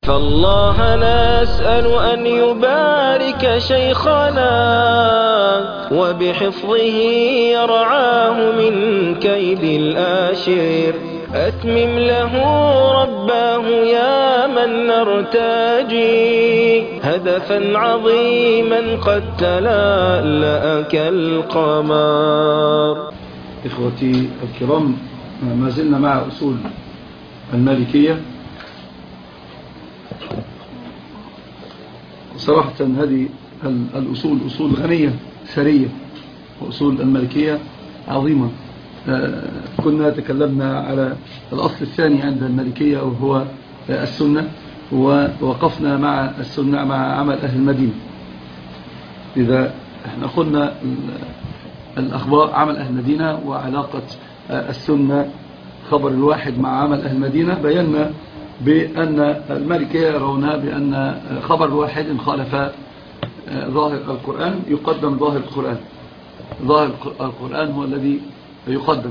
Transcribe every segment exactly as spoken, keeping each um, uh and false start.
فالله نسأل أن يبارك شيخنا وبحفظه يرعاه من كيد الآشر. أتمم له رباه يا من نرتجي هدفا عظيما قد تلألأ كالقمر. إخوتي الكرام، ما زلنا مع أصول المالكية. صراحة هذه الأصول أصول غنية ثرية، وأصول المالكية عظيمة. كنا تكلمنا على الأصل الثاني عند المالكية وهو السنة، ووقفنا مع السنة مع عمل أهل المدينة. إذا احنا قلنا الأخبار عمل أهل المدينة وعلاقة السنة خبر الواحد مع عمل أهل المدينة، بينا بأن المالكية يرونها بأن خبر الواحد إن خالف ظاهر القرآن يقدم ظاهر القرآن. ظاهر القرآن هو الذي يقدم.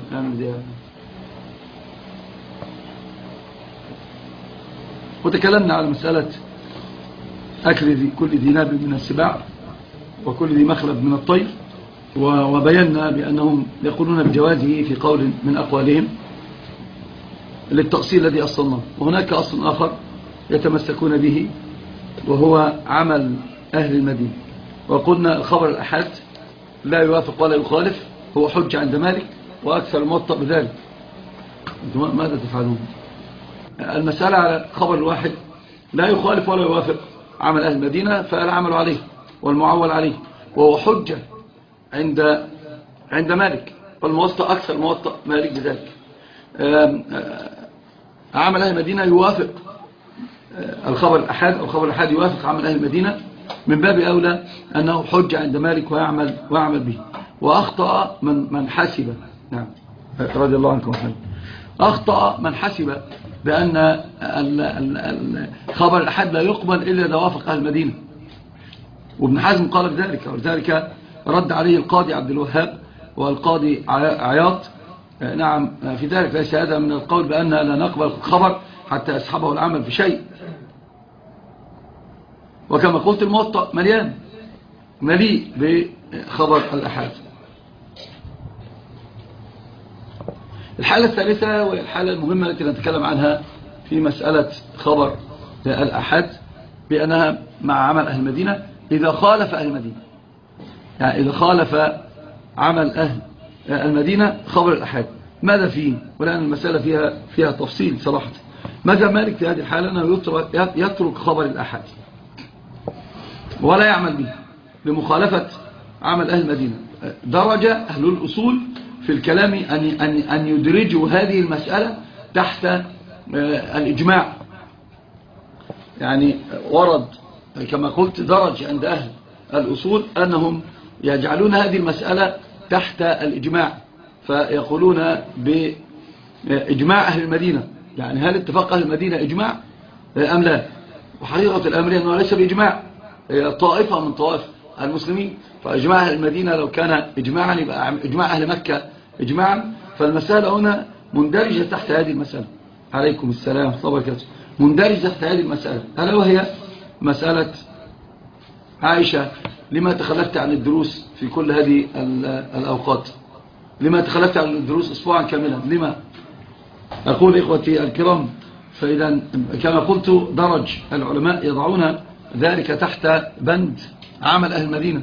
وتكلمنا على مسألة أكل كل ذي ناب من السباع وكل ذي مخلب من الطير، وبينا بأنهم يقولون بجوازه في قول من أقوالهم للتأصيل الذي أصلناه. وهناك أصل آخر يتمسكون به وهو عمل أهل المدينة. وقلنا الخبر الأحاد لا يوافق ولا يخالف، هو حجة عند مالك وأكثر الموطأ بذلك. أنتم ماذا تفعلون؟ المسألة على خبر الواحد لا يخالف ولا يوافق عمل أهل المدينة، فالعمل عليه والمعول عليه، وهو حجة عند عند مالك، والموطأ أكثر موطأ مالك بذلك. عمل أهل المدينة يوافق الخبر الأحاد، أو خبر الأحاد يوافق عمل أهل المدينة، من باب أولى أنه حجة عند مالك ويعمل, ويعمل به. وأخطأ من, من حسب، نعم رضي الله عنكم وحسن، أخطأ من حسب بأن خبر الأحاد لا يقبل إلا إذا وافق أهل المدينة. وابن حزم قال بذلك، ولذلك رد عليه القاضي عبد الوهاب والقاضي عياض نعم في ذلك. ليس هذا من القول بأن لا نقبل الخبر حتى يسحبه العمل في شيء. وكما قلت الموطأ مليان مليء بخبر الأحاد. الحالة الثالثة وهي الحالة المهمة التي نتكلم عنها في مسألة خبر الأحاد، بأنها مع عمل أهل المدينة إذا خالف أهل المدينة. يعني إذا خالف عمل أهل المدينة خبر الأحاد ماذا فيه؟ ولأن المسألة فيها فيها تفصيل صراحة. ماذا مالك في هذه الحالة؟ أنه يترك, يترك خبر الأحاد ولا يعمل به لمخالفة عمل أهل المدينة. درج أهل الأصول في الكلام أن, أن, أن يدرجوا هذه المسألة تحت الإجماع. يعني ورد كما قلت درج عند أهل الأصول أنهم يجعلون هذه المسألة تحت الإجماع، فيقولون بإجماع أهل المدينة. يعني هل اتفاق أهل المدينة إجماع أم لا؟ وحقيقة الأمر أنه ليس بإجماع، طائفة من طوائف المسلمين. فإجماع أهل المدينة لو كان إجماعا يبقى إجماع أهل مكة إجماعا. فالمسألة هنا مندرجة تحت هذه المسألة. عليكم السلام ورحمة الله وبركاته. مندرجة تحت هذه المسألة، ألا وهي مسألة عائشة: لما تخلفت عن الدروس في كل هذه الأوقات؟ لما تخلفت عن الدروس أسبوعا كاملا؟ لما؟ أقول إخوتي الكرام، فإذا كما قلت درج العلماء يضعون ذلك تحت بند عمل أهل المدينة،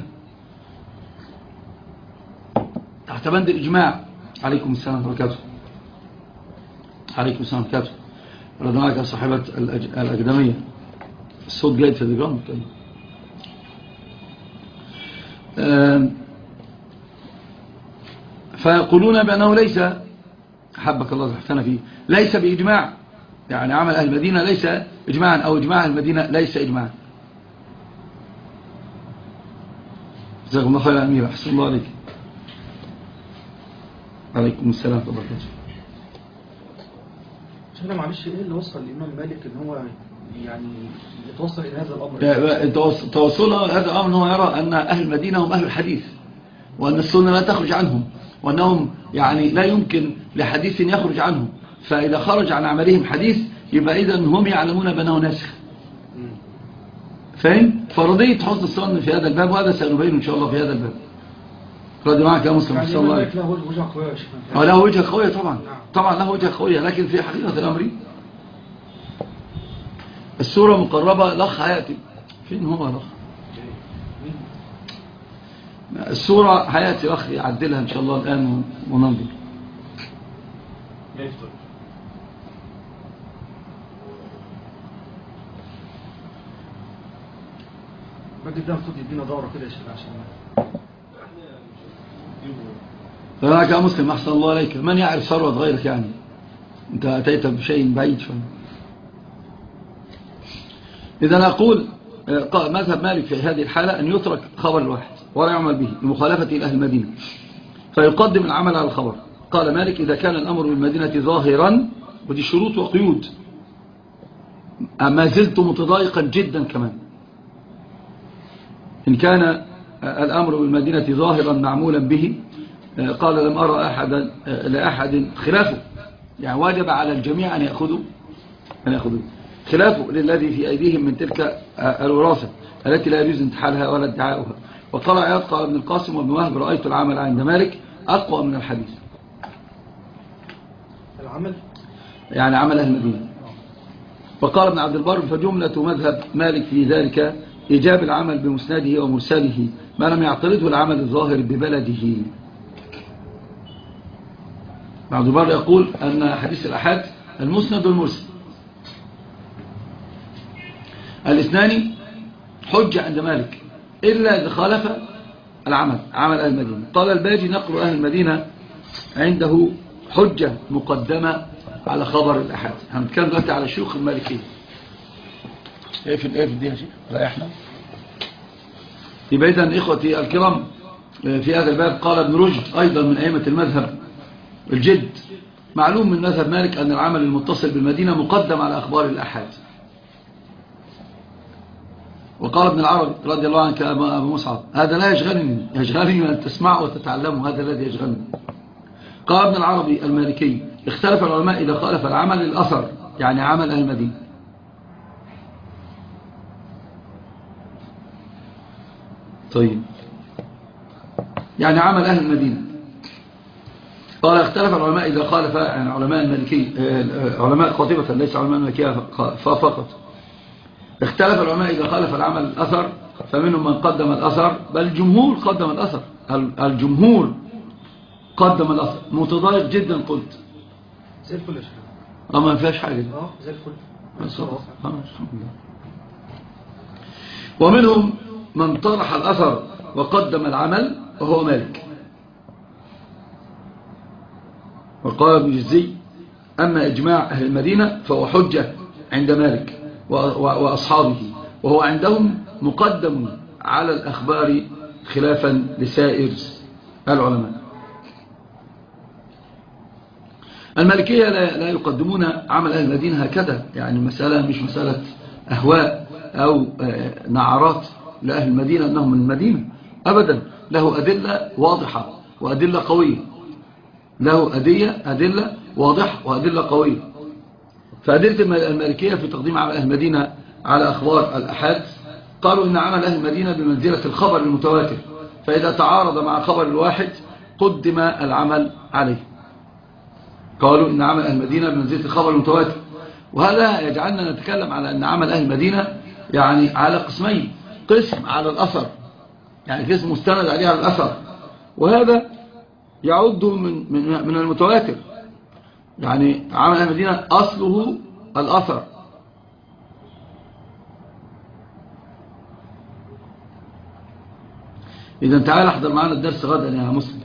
تحت بند الإجماع. عليكم السلام ورحمة الله وبركاته. عليكم السلام ورحمة الله وبركاته. رضناك يا صاحبة الأقدمية، الصوت جاي في الجرام. فيقولون بأنه ليس، حبك الله سبحانه فيه، ليس بإجماع. يعني عمل أهل المدينة ليس إجماعا، أو إجماع أهل المدينة ليس إجماعا. جزاكم الله خير يا أمير، أحسن الله عليك. عليكم السلام ورحمة الله وبركاته. شيخنا معلش، ايه اللي وصل الإمام مالك ان هو يعني يتوصل إلى هذا الأمر؟ توصل هذا الأمر أنه يرى أن أهل المدينة هم أهل الحديث، وأن السنة لا تخرج عنهم، وأنهم يعني لا يمكن لحديث يخرج عنهم. فإذا خرج عن عملهم حديث يبقى إذن هم يعلمون بأنه ناسخ، فاهم؟ فرضية حسن الظن في هذا الباب، وهذا سنبين إن شاء الله في هذا الباب. راضي معك يا مسلم؟ يعني الله عليك. له وجهة قوية يا شيخ. اه له وجهة قوية طبعا. طبعا له وجهة قوية، لكن في حقيقة الأمر السورة مقربة. الأخ هيأتي. فين هو الأخ؟ السورة هيأتي الأخ يعدلها إن شاء الله الآن وننظر. باجي ده المفروض يدينا دورة كده يا شيخ عشان فهناك يا مسلم أحسن الله عليك. من يعرف ثروة غيرك يعني؟ أنت أتيت بشيء بعيد شوية. إذا أقول مذهب مالك في هذه الحالة أن يترك خبر الواحد ولا يعمل به لمخالفته لأهل المدينة، فيقدم العمل على الخبر. قال مالك إذا كان الأمر بالمدينة ظاهرا، ودي شروط وقيود، ما زلت متضايقا جدا كمان. إن كان الأمر بالمدينة ظاهرا معمولا به، قال لم أرى أحدا لأحد خلافه، يعني واجب على الجميع أن يأخذوا أن يأخذوا خلافه للذي في أيديهم من تلك الوراثة التي لا يجوز انتحالها ولا ادعاؤها. وقال عياض قال ابن القاسم وابن وهب رأيت العمل عند مالك أقوى من الحديث. العمل يعني عمل أهل المدينة. وقال ابن عبد البر فجملة مذهب مالك في ذلك إيجاب العمل بمسنده ومرسله ما لم يعترضه العمل الظاهر ببلده. ابن عبد البر يقول أن حديث الأحاد المسند والمرسل الاثنان حجة عند مالك إلا إذا خالف العمل عمل أهل المدينة. قال الباجي نقل أهل المدينة عنده حجة مقدمة على خبر الأحاد. هنتكلم دلوقتي على شيوخ المالكية. ايه في الايه في دي يا شيخ؟ لا احنا يبقى إذن إخوتي الكرام في هذا الباب قال ابن رشد أيضا من أئمة المذهب الجد معلوم من مذهب مالك أن العمل المتصل بالمدينة مقدم على أخبار الأحاد. وقال ابن العربي رضي الله عنك أبو مصعب هذا لا يشغلني يشغلني أن تسمعوا وتتعلموا، هذا الذي يشغلني. قال ابن العربي المالكي اختلف العلماء إذا خالف العمل الأثر، يعني عمل أهل المدينة. طيب يعني عمل أهل المدينة. قال اختلف العلماء إذا خالف، يعني علماء المالكي علماء قاطبة ليس علماء المالكية فقط. اختلف العلماء إذا خالف العمل الأثر، فمنهم من قدم الأثر، بل الجمهور قدم الأثر. الجمهور قدم الأثر. متضايق جدا قلت زي الفل يا شيخ. اه ما فيهاش حاجة دي. اه زي الفل. ومنهم من طرح الأثر وقدم العمل وهو مالك. وقال ابن جزي أما إجماع أهل المدينة فهو حجة عند مالك وأصحابه، وهو عندهم مقدم على الأخبار خلافا لسائر العلماء. المالكية لا يقدمون عمل أهل المدينة هكذا، يعني مسألة مش مسألة أهواء أو نعرات لأهل المدينة أنهم من المدينة أبدا. له أدلة واضحة وأدلة قوية، له أدية أدلة واضحة وأدلة قوية. فأدلة المالكية في تقديم عمل أهل المدينة على أخبار الأحاد قالوا إن عمل أهل المدينة بمنزلة الخبر المتواتر، فإذا تعارض مع خبر الواحد قدم العمل عليه. قالوا إن عمل أهل المدينة بمنزلة الخبر المتواتر، وهذا يجعلنا نتكلم على أن عمل أهل المدينة يعني على قسمين: قسم على الأثر، يعني قسم مستند عليه على الأثر، وهذا يعد من, من, من المتواتر. يعني عمل أهل المدينة أصله الأثر. إذا تعال احضر معنا الدرس غدا يا مسلم.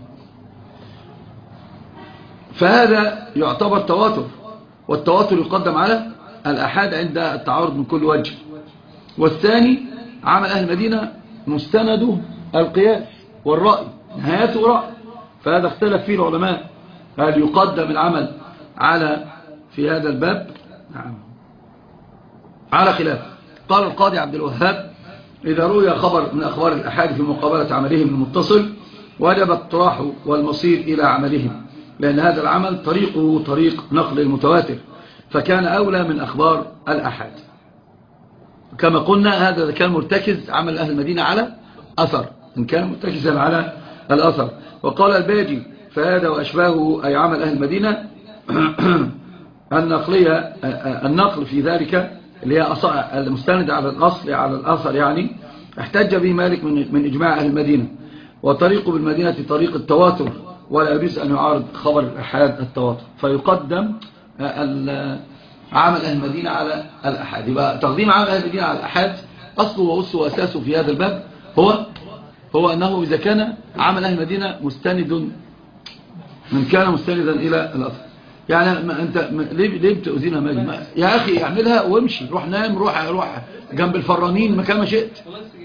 فهذا يعتبر تواتر، والتواتر يقدم على الأحاد عند التعارض من كل وجه. والثاني عمل أهل المدينة مستنده القياس والرأي، نهايته رأي. فهذا اختلف فيه العلماء، هل يقدم العمل على في هذا الباب نعم على خلاف. قال القاضي عبد الوهاب إذا روي خبر من أخبار الأحاد في مقابلة عملهم المتصل وجب الطراح والمصير إلى عملهم، لأن هذا العمل طريقه طريق نقل المتواتر، فكان أولى من أخبار الأحاد. كما قلنا هذا كان مرتكز عمل أهل المدينة على أثر، إن كان مرتكزا على الأثر. وقال الباجي فهذا وأشباهه أي عمل أهل المدينة النقلية، النقل في ذلك اللي هي المستند على الأصل على الأثر، يعني احتج به مالك من من إجماع أهل المدينة، وطريقه بالمدينة طريق التواتر، ولا يجوز أن يعارض خبر الأحاد التواتر، فيقدم عمل أهل المدينة على الأحاد. يبقى تقديم عمل أهل المدينة على الأحاد أصله وأسه وأساسه في هذا الباب هو هو أنه إذا كان عمل أهل المدينة مستند من كان مستندا إلى الأصل. يعني ما أنت ليه ليه بتؤذينا ماجد؟ يا أخي اعملها وامشي، روح نام، روح روح جنب الفرانين مكان ما شئت.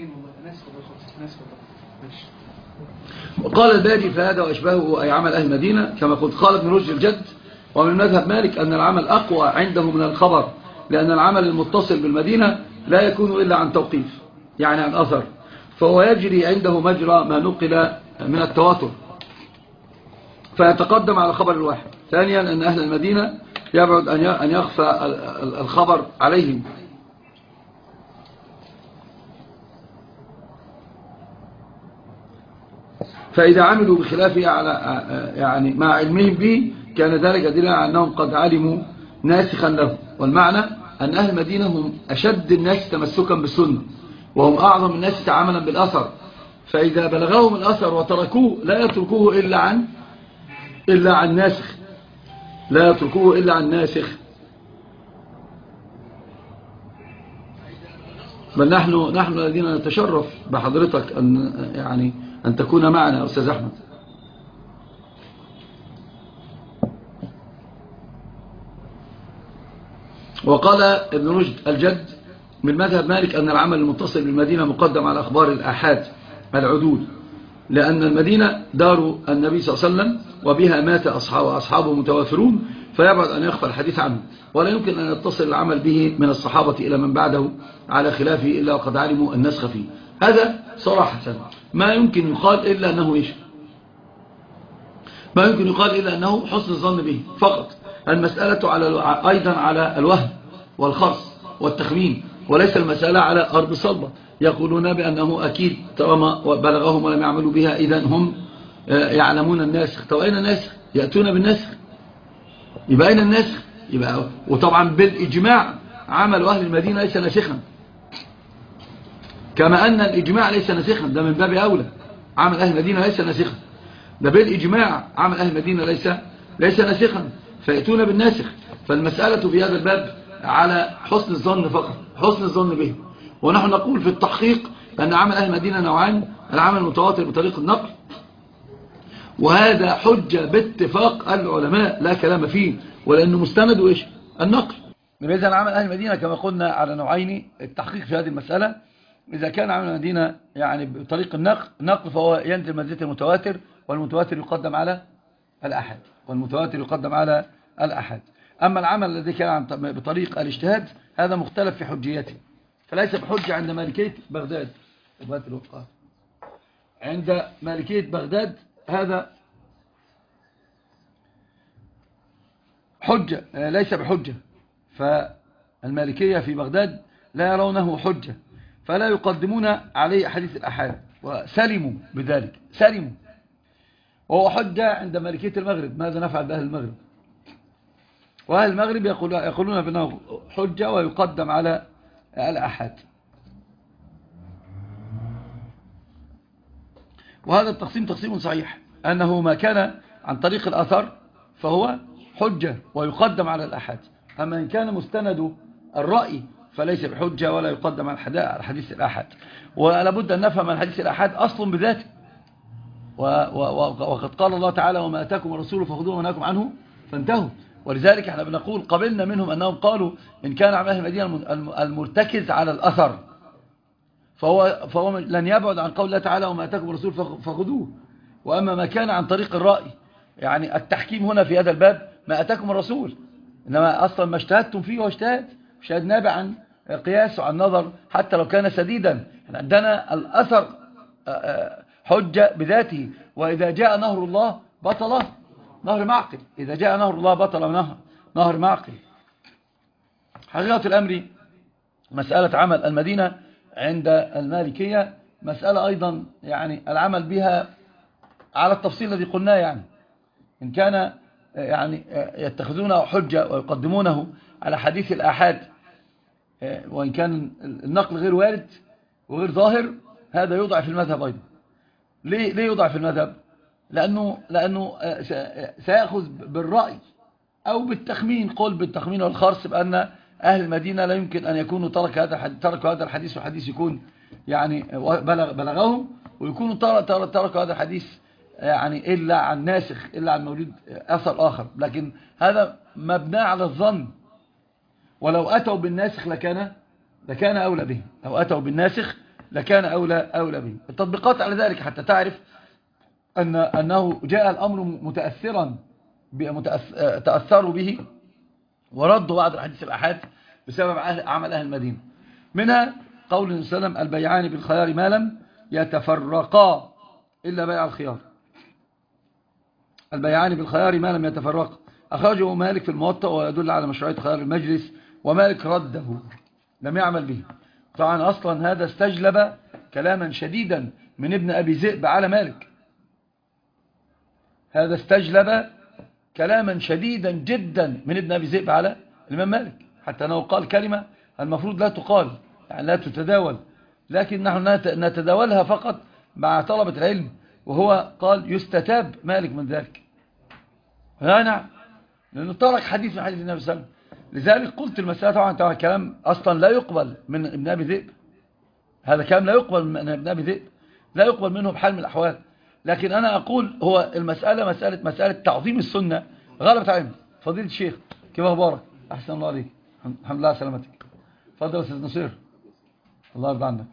وقال الباجي فهذا وأشباهه أي عمل أهل المدينة كما قلت. قال ابن رشد الجد ومن مذهب مالك أن العمل أقوى عنده من الخبر، لأن العمل المتصل بالمدينة لا يكون إلا عن توقيف، يعني عن أثر، فهو يجري عنده مجرى ما نقل من التواتر، فيتقدم على خبر الواحد. ثانيا أن أهل المدينة يبعد أن يخفى الخبر عليهم، فإذا عملوا بخلافه على يعني مع علمهم به كان ذلك دليلا على أنهم قد علموا ناسخا له. والمعنى أن أهل المدينة هم أشد الناس تمسكا بالسنة، وهم أعظم الناس تعاملا بالأثر، فإذا بلغهم الأثر وتركوه لا يتركوه إلا عن إلا عن ناسخ، لا يتركوه إلا عن ناسخ. بل نحن نحن الذين نتشرف بحضرتك أن يعني أن تكون معنا يا أستاذ أحمد. وقال ابن رشد الجد من مذهب مالك أن العمل المتصل بالمدينة مقدم على أخبار الآحاد العدول، لأن المدينة دار النبي صلى الله عليه وسلم وبها مات أصحابه أصحابه متوافرون، فيبعد أن يخفى الحديث عنه، ولا يمكن أن يتصل العمل به من الصحابة إلى من بعده على خلافه إلا وقد علموا النسخ فيه. هذا صراحة ما يمكن يقال إلا أنه إيش ما يمكن يقال إلا أنه حسن الظن به فقط. المسألة على أيضا على الوهم والخرص والتخمين، وليس المسألة على أرض صلبة. يقولون بأنه أكيد طالما بلغهم ولم يعملوا بها إذن هم يعلمون الناسخ. طب أين الناسخ؟ يأتون بالناسخ، يبقى أين الناسخ؟ يبقى وطبعا بالإجماع عمل أهل المدينة ليس ناسخا، كما أن الإجماع ليس ناسخا، ده من باب أولى. عمل أهل المدينة ليس ناسخا، ده بالإجماع عمل أهل المدينة ليس ليس ناسخا، فيأتون بالناسخ. فالمسألة في هذا الباب على حسن الظن فقط، حسن الظن به. ونحن نقول في التحقيق أن عمل أهل المدينة نوعان: العمل المتواتر بطريق النقل، وهذا حجة باتفاق العلماء لا كلام فيه، ولأنه مستند إيش؟ النقل. إذا عمل أهل المدينة كما قلنا على نوعين. التحقيق في هذه المسألة إذا كان عمل المدينة يعني بطريق النقل نقل فهو ينزل منزلة المتواتر، والمتواتر يقدم على الأحد والمتواتر يقدم على الأحد. أما العمل الذي كان بطريق الاجتهاد هذا مختلف في حجيته، فليس بحجة عند مالكية بغداد. عند مالكية بغداد هذا حجة ليس بحجة، فالمالكية في بغداد لا يرونه حجة، فلا يقدمون عليه حديث الأحاد، وسلموا بذلك سلموا. وهو حجة عند مالكية المغرب. ماذا نفعل بأهل المغرب؟ وأهل المغرب يقولون بأنه حجة ويقدم على الأحاد. وهذا التقسيم تقسيم صحيح، أنه ما كان عن طريق الأثر فهو حجة ويقدم على الأحاد، أما إن كان مستند الرأي فليس بحجة ولا يقدم على الحديث الأحاد. ولابد أن نفهم الحديث الأحاد أصل بذاته، وقد قال الله تعالى: وما أتاكم الرسول فخذوه ونهاكم عنه فانتهوا. ولذلك احنا بنقول قبلنا منهم أنهم قالوا إن كان عمل أهل المدينة المرتكز على الأثر فهو, فهو لن يبعد عن قول الله تعالى: وما أتاكم الرسول فخذوه. وأما ما كان عن طريق الرأي، يعني التحكيم هنا في هذا الباب ما أتاكم الرسول، إنما أصلا ما اجتهدتم فيه هو اجتهاد، اجتهاد نابع عن قياس وعن نظر حتى لو كان سديدا. عندنا الأثر حجة بذاته، وإذا جاء نهر الله بطل نهر معقل، إذا جاء نهر الله بطل نهر, نهر معقل. حقيقة الأمر مسألة عمل المدينة عند المالكية مسألة أيضا يعني العمل بها على التفصيل الذي قلناه، يعني إن كان يعني يتخذونه حجة ويقدمونه على حديث الآحاد وإن كان النقل غير وارد وغير ظاهر، هذا يضعف المذهب أيضا. ليه ليه يضعف المذهب؟ لأنه لأنه سيأخذ بالرأي أو بالتخمين، قول بالتخمين والخرص بأن أهل المدينة لا يمكن أن يكونوا ترك هذا تركوا هذا الحديث، والحديث يكون يعني بلغ بلغهم، ويكونوا تركوا هذا الحديث يعني إلا عن ناسخ، إلا عن مولود أثر آخر. لكن هذا مبنى على الظن، ولو أتوا بالناسخ لكان لكان أولى به، لو أتوا بالناسخ لكان أولى أولى به. التطبيقات على ذلك حتى تعرف أن أنه جاء الأمر متأثرا تأثروا به وردوا بعض الحديث الأحاد بسبب عمل أهل المدينة. منها قول النبي صلى الله عليه وسلم: البيعان بالخيار ما لم يتفرقا إلا بيع الخيار. البيعان بالخيار ما لم يتفرقا، أخرجه مالك في الموطأ ويدل على مشروعية خيار المجلس، ومالك رده لم يعمل به. طبعا أصلا هذا استجلب كلاما شديدا من ابن أبي ذئب على مالك، هذا استجلب كلاما شديدا جدا من ابن أبي ذئب على الإمام مالك، حتى أنه قال كلمة المفروض لا تقال، يعني لا تتداول، لكن نحن نتداولها فقط مع طلبة العلم. وهو قال يستتاب مالك من ذلك. لا نعم، لأنه ترك حديث من حديث النبي صلى الله عليه وسلم. لذلك قلت المسألة طبعا طبعا كلام أصلا لا يقبل من ابن أبي ذئب، هذا كلام لا يقبل من ابن أبي ذئب، لا يقبل منه بحال من الأحوال. لكن أنا أقول هو المسألة مسألة مسألة تعظيم السنة غلبت علم. فضيلة الشيخ كيف أخبارك؟ أحسن الله عليك، الحمد لله على سلامتك. فضل أستاذ نصير، الله يرضى عنك.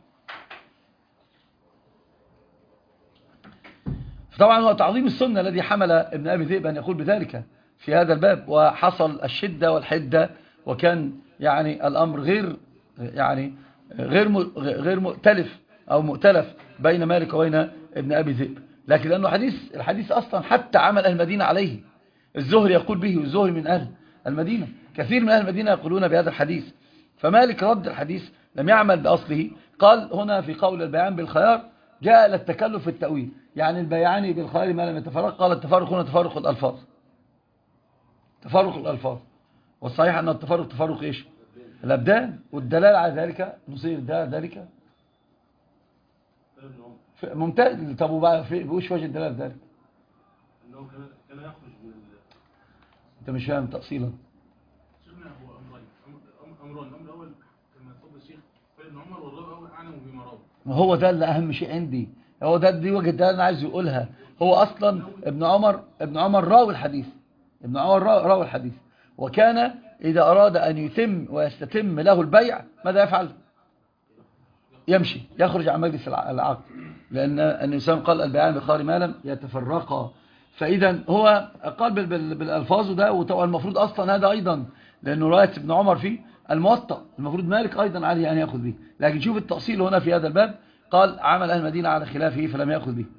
فطبعا هو تعظيم السنة الذي حمل ابن أبي ذئب أن يقول بذلك في هذا الباب، وحصل الشدة والحدة، وكان يعني الأمر غير يعني غير غير مؤتلف أو مؤتلف بين مالك وبين ابن أبي ذئب. لكن لأنه حديث الحديث أصلا حتى عمل أهل المدينة عليه، الزهري يقول به، والزهري من أهل المدينة، كثير من أهل المدينة يقولون بهذا الحديث. فمالك رد الحديث، لم يعمل بأصله. قال هنا في قول البيعان بالخيار جاء إلى التكلف في التأويل، يعني البيعان بالخيار ما لم يتفرق. قال التفرق هنا تفرق الألفاظ، تفرق الألفاظ، والصحيح أن التفرق تفرق إيش؟ الأبدان، والدلال على ذلك نصير ده ذلك ممتاز. طب وبقى في وش وجه الدلال ذلك؟ انه كان يخرج من انت مش فاهم تأصيلا. شيخنا هو امرين امران الامر الاول كما تفضل الشيخ فابن عمر والراوي الاول اعلم بما راى. ما هو ده اللي اهم شيء عندي، هو ده دي وجه الدلال انا عايز يقولها. هو اصلا ابن عمر ابن عمر راوي الحديث، ابن عمر راوي الحديث، وكان اذا اراد ان يتم ويستتم له البيع ماذا يفعل؟ يمشي، يخرج عن مجلس العقد، لأن النسان قال البيعان بالخيار ما لم يتفرقا. فإذا هو قال بالألفاظ ده، وطبعا المفروض أصلا هذا أيضا لأنه رواية ابن عمر في الموطأ، المفروض مالك أيضا عليه أن يأخذ به. لكن شوف التأصيل هنا في هذا الباب، قال عمل أهل المدينة على خلافه فلم يأخذ به.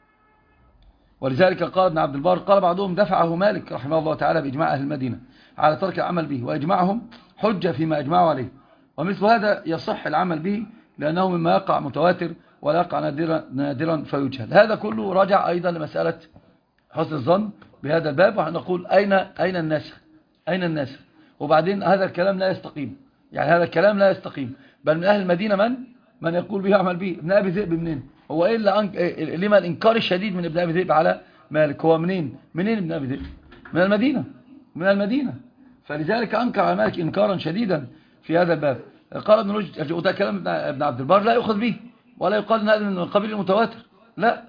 ولذلك قال ابن عبد البر قال بعضهم دفعه مالك رحمه الله تعالى بإجماع أهل المدينة على ترك العمل به، وإجماعهم حجة فيما أجمعوا عليه، ومثل هذا يصح العمل به لأنه مما يقع متواتر ولا يقع نادرا, نادرا فيجهل. هذا كله رجع أيضا لمسألة حسن الظن بهذا الباب، ونقول أين أين الناسخ؟ أين الناسخ؟ وبعدين هذا الكلام لا يستقيم، يعني هذا الكلام لا يستقيم. بل من أهل المدينة من من يقول به يعمل به. ابن أبي ذئب منين؟ هو إلا أنك... لما الإنكار الشديد من ابن أبي ذئب على مالك؟ هو منين؟ منين ابن أبي ذئب؟ من المدينة، من المدينة. فلذلك أنكر على مالك إنكارا شديدا في هذا الباب. قال ابن رشد، وده كلام ابن عبد البر لا يؤخذ به، ولا يقال ان هذا من قبيل المتواتر، لا.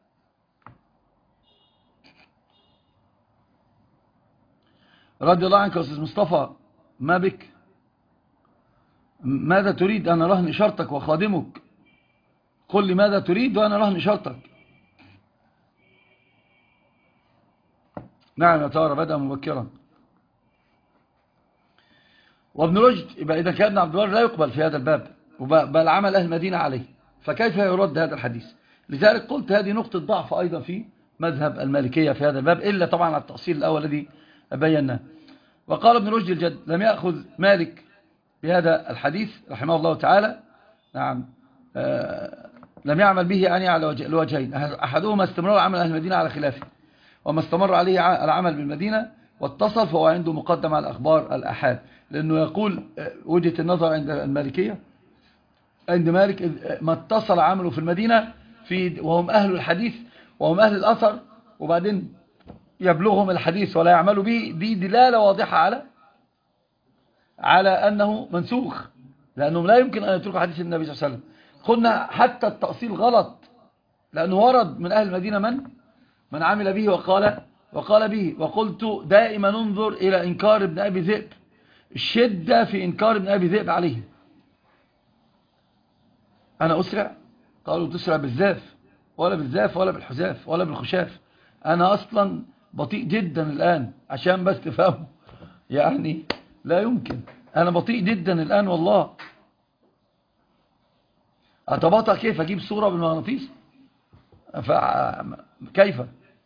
رضي الله عنك يا استاذ مصطفى، ما بك؟ ماذا تريد؟ انا رهن شرطك وخادمك. قل لي ماذا تريد وانا رهن شرطك. نعم يا ترى بدأ مبكرا. وابن رشد يبقى إذا كان ابن عبد البر لا يقبل في هذا الباب، بل عمل أهل المدينة عليه، فكيف يرد هذا الحديث؟ لذلك قلت هذه نقطة ضعف أيضا في مذهب المالكية في هذا الباب، إلا طبعا على التأصيل الأول الذي بيناه. وقال ابن رشد الجد لم يأخذ مالك بهذا الحديث رحمه الله تعالى. نعم آه لم يعمل به يعني على الوجهين، أحدهما استمرار عمل أهل المدينة على خلافه، وما استمر عليه العمل بالمدينة واتصل فهو عنده مقدم على الأخبار الأحاد، لأنه يقول وجهة النظر عند المالكية، عند مالك ما اتصل عمله في المدينة في وهم أهل الحديث وهم أهل الأثر وبعدين يبلغهم الحديث ولا يعملوا به، دي دلالة واضحة على على أنه منسوخ، لأنهم لا يمكن أن يتركوا حديث النبي صلى الله عليه وسلم. قلنا حتى التأصيل غلط، لأنه ورد من أهل المدينة من من عمل به وقال وقال به. وقلت دائما انظر إلى إنكار ابن أبي ذئب، الشدة في إنكار ابن أبي ذئب عليه. أنا أسرع؟ قالوا تسرع بالزاف ولا بالزاف ولا بالحزاف ولا بالخشاف، أنا أصلا بطيء جدا الآن عشان بس تفهموا، يعني لا يمكن، أنا بطيء جدا الآن والله. أتباطأ كيف؟ أجيب صورة بالمغناطيس؟ كيف؟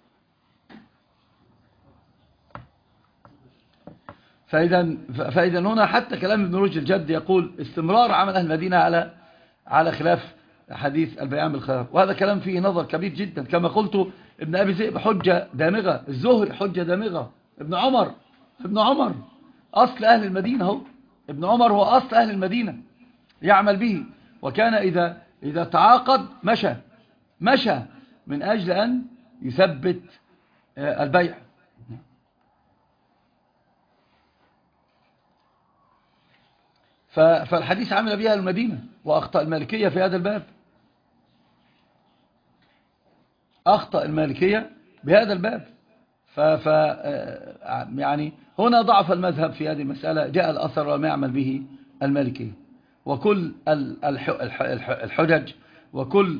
فإذا فإذا هنا حتى كلام ابن رشد الجد يقول استمرار عمل أهل المدينة على على خلاف حديث البيان بالخلاف، وهذا كلام فيه نظر كبير جدا. كما قلت ابن أبي ذئب حجة دامغة، الزهري حجة دامغة، ابن عمر ابن عمر أصل أهل المدينة، هو ابن عمر هو أصل أهل المدينة يعمل به، وكان إذا إذا تعاقد مشى مشى من أجل أن يثبت البيع. فالحديث عمل بها المدينة، وأخطأ المالكية في هذا الباب، أخطأ المالكية بهذا الباب. ف ف يعني هنا ضعف المذهب في هذه المسألة، جاء الأثر وما يعمل به المالكية، وكل الحجج وكل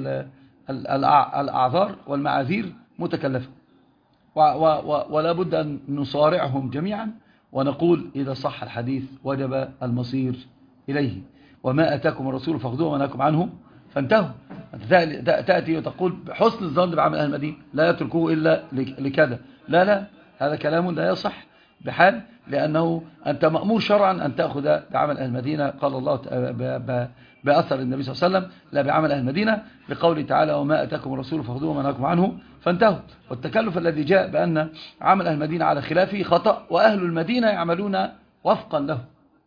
الأعذار والمعاذير متكلفة، ولا بد أن نصارعهم جميعا ونقول إذا صح الحديث وجب المصير إليه، وما أتاكم الرسول فاخذوه وما نهاكم عنه فانتهوا. تأتي وتقول بحسن الظن بعمل أهل المدينة لا يتركوه إلا لكذا، لا لا، هذا كلام لا يصح بحال، لأنه أنت مأمور شرعا أن تأخذ بعمل أهل المدينة، قال الله بأثر النبي صلى الله عليه وسلم لا بعمل أهل المدينة، بقوله تعالى وما أتاكم الرسول فاخذوه وما نهاكم عنه فانتهوا. والتكلف الذي جاء بأن عمل أهل المدينة على خلافه خطأ، وأهل المدينة يعملون وفقا له،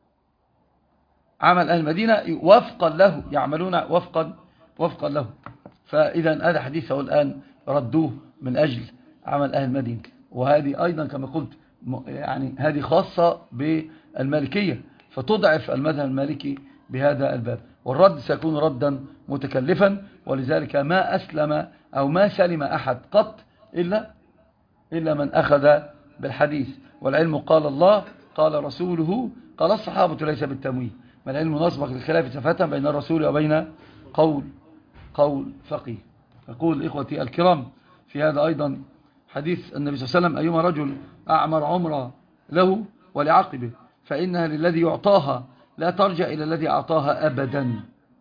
عمل أهل المدينة وفقا له، يعملون وفقا وفقا له. فإذا هذا حديثه الآن ردوه من أجل عمل أهل المدينة، وهذه أيضا كما قلت يعني هذه خاصة بالمالكية، فتضعف المذهب المالكي بهذا الباب، والرد سيكون ردا متكلفا، ولذلك ما أسلم أو ما سلم أحد قط إلا إلا من أخذ بالحديث. والعلم قال الله قال رسوله قال الصحابة ليس بالتمويه، ما العلم نسبق للخلاف سفة بين الرسول وبين قول قول فقيه. يقول إخوتي الكرام في هذا أيضا حديث النبي صلى الله عليه وسلم أيما رجل أعمر عمره له ولعقبه فإنها للذي يعطاها لا ترجع إلى الذي أعطاها أبدا.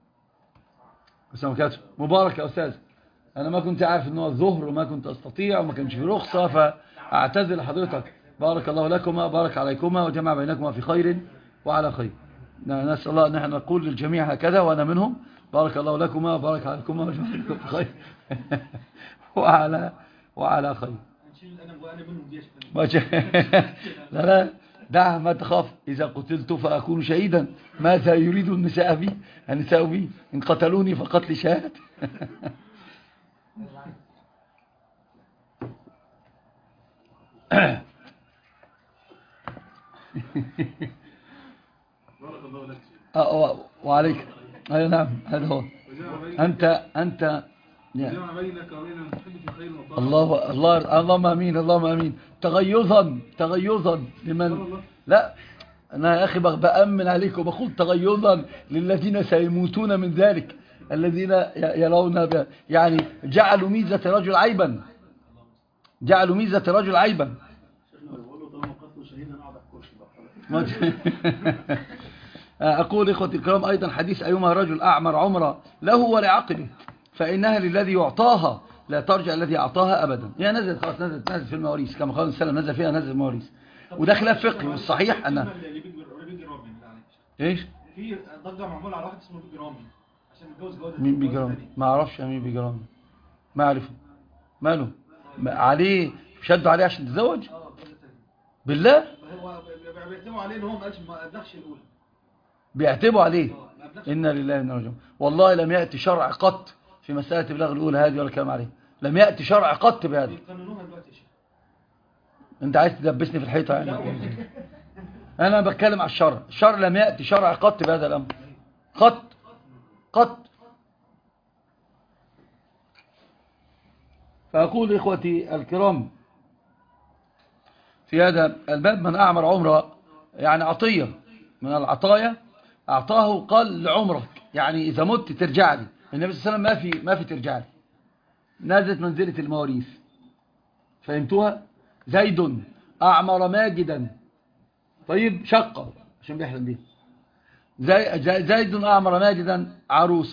مبارك يا أستاذ، أنا ما كنت عارف أنه الظهر وما كنت أستطيع وما كانش في رخصة، فأعتذر لحضرتك. بارك الله لكما بارك عليكما وجمع بينكما في خير وعلى خير. نسأل الله أن نحن نقول للجميع هكذا وأنا منهم، بارك الله لكما بارك عليكما وجمع بينكما في خير وعلى وعلى خير. لا لا دعها ما تخاف، إذا قتلت فأكون شهيدا، ماذا يريد النساء بي النساء بي إن قتلوني فقتل شهادة. بارك الله لك. وعليك. أي نعم هذا هو. أنت أنت الله الله اللهم امين اللهم امين. تغيظا تغيظا لمن لا انا يا اخي بامن عليك وبقول تغيظا للذين سيموتون من ذلك، الذين يرون يعني جعلوا ميزة رجل عيبا، جعلوا ميزة رجل عيبا. أقول إخوتي الكرام أيضا حديث أيما رجل أعمر عمره له ولعقبه فإنها للذي يعطاها لا ترجع الذي أعطاها أبدا. هي نزلت خلاص، نزلت نزلت في المواريث كما قال السلام، نزل فيها نزل المواريث، وده خلاف فقهي، والصحيح أنها ايش في ضجه معموله على واحد اسمه بيجرامي عشان متجوز جوازه. مين بيجرامي؟ ما اعرفش مين بيجرامي، ما اعرفه. ماله عليه؟ شدوا عليه عشان تتزوج؟ اه جوازه ثانيه بالله. هو بيعتموا عليه ان هو ما قالش ما ابلغش الاولى. بيعتبوا عليه. اه ما ابلغش. انا لله وانا اليه راجعون. والله لم ياتي شرع قط في مساله ابلاغ الاولى هذه ولا كلام عليه. لم ياتي شرع قط بهذا. بيقننوها دلوقتي يا شيخ. انت عايز تدبسني في الحيطه يعني؟ انا بتكلم على الشرع. الشرع لم ياتي شرع قط بهذا الامر. قط قط. فاقول اخوتي الكرام في هذا الباب: من اعمر عمره يعني عطيه من العطايا اعطاه قال لعمرك، يعني اذا مت ترجع لي. النبي صلى الله عليه وسلم ما في ما في ترجع لي، نزلت منزله المواريث. فهمتوها؟ زيد اعمر ماجدا، طيب شقه عشان بيحلم بيه. زي زيد اعمر ماجدا عروسه.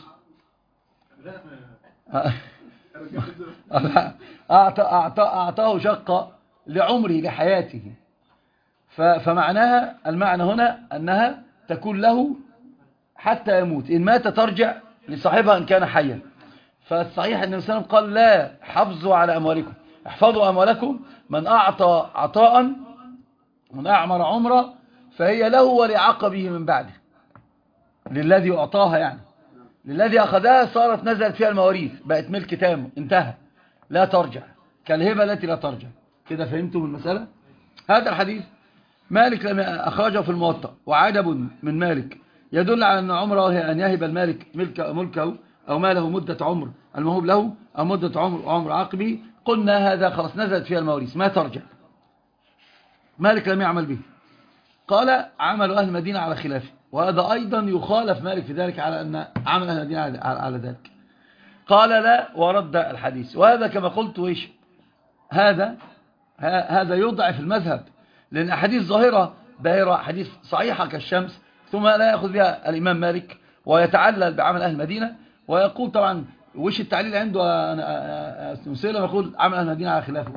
أعطى أعطى أعطاه شقة لعمره لحياته. فمعناها المعنى هنا أنها تكون له حتى يموت، إن مات ترجع لصاحبها إن كان حيا. فالصحيح أن النبي صلى الله عليه وسلم قال: لا، حافظوا على أموالكم، احفظوا أموالكم. من أعطى عطاء، من أعمر عمره، فهي له ولعقبه من بعده. للذي أعطاها يعني، للذي أخذها صارت نزلت فيها المواريث، بقت ملك تام، انتهى، لا ترجع، كالهبة التي لا ترجع. كده فهمتم المسألة؟ هذا الحديث مالك لم أخرجه في الموطأ، وعجب من مالك يدل على أن عمره هي أن يهب المالك ملك ملكه أو ماله مدة عمر الموهوب له، أو مدة عمر عمر عقبه. قلنا هذا خلاص نزلت فيها المواريث ما ترجع. مالك لم يعمل به. قال: عمل أهل المدينة على خلافه، وهذا أيضا يخالف مالك في ذلك على أن عمل أهل المدينة على ذلك. قال: لا، ورد الحديث. وهذا كما قلت ويش هذا هذا يضعف المذهب، لأن أحاديث ظاهرة باهرة، حديث صحيحة كالشمس، ثم لا يأخذ بها الإمام مالك ويتعلل بعمل أهل المدينة، ويقول طبعا وش التعليل عنده مسلم، يقول عمل أهل المدينة على خلافه.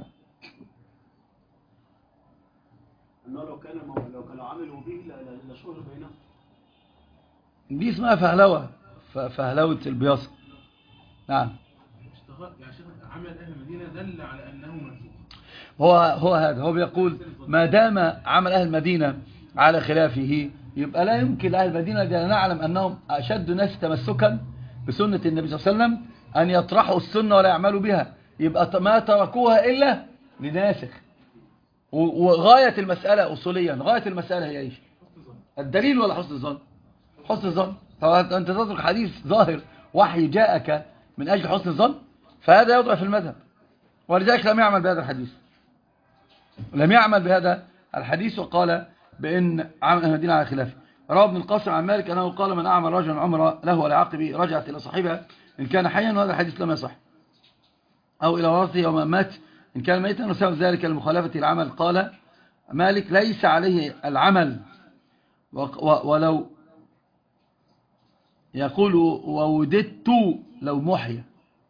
أنه لو كان لو كانوا عملوا به لشهر بينهم. دي اسمها فهلوة، فهلوة البياصة. نعم. يعني شيخ عمل أهل المدينة دل على أنه منسوخ. هو هو هذا هو بيقول ما دام عمل أهل المدينة على خلافه، يبقى لا يمكن أهل المدينة الذين نعلم أنهم أشد الناس تمسكا بسنة النبي صلى الله عليه وسلم أن يطرحوا السنة ولا يعملوا بها، يبقى ما تركوها إلا لناسخ. وغاية المسألة أصوليا، غاية المسألة هي إيش؟ الدليل ولا حسن الظن؟ حسن الظن. أنت تترك حديث ظاهر وحي جاءك من أجل حسن الظن، فهذا يضعف المذهب. ولذلك لم يعمل بهذا الحديث، لم يعمل بهذا الحديث، وقال بأن عمل المدينة على خلافه. روى ابن القاسم عن مالك أنه قال: من أعمل رجلا عمره له ولعقبه رجعت إلى صاحبها إن كان حيا، وهذا الحديث لم يصح، أو إلى ورثه يوم مات إن كان ميتا، وسبب ذلك المخالفة العمل. قال مالك: ليس عليه العمل، ولو يقول ووددت لو محيا.